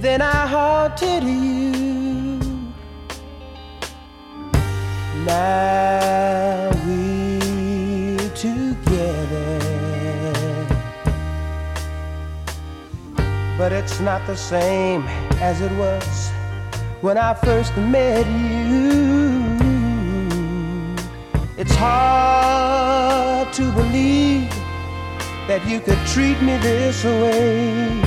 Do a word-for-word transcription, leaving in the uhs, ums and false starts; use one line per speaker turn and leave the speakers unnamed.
then I haunted you. Now we're together, but it's not the same as it was when I first met you. It's hard to believe that you could treat me this way.